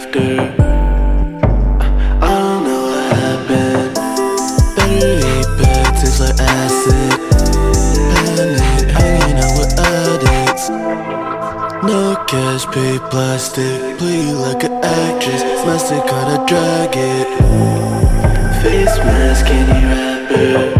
after. I don't know what happened. Better eat bad, tastes like acid. Panic, hanging out with addicts. No cash, pay plastic. Play you like an actress. Mastercard, I drag it. Face mask, candy wrapper.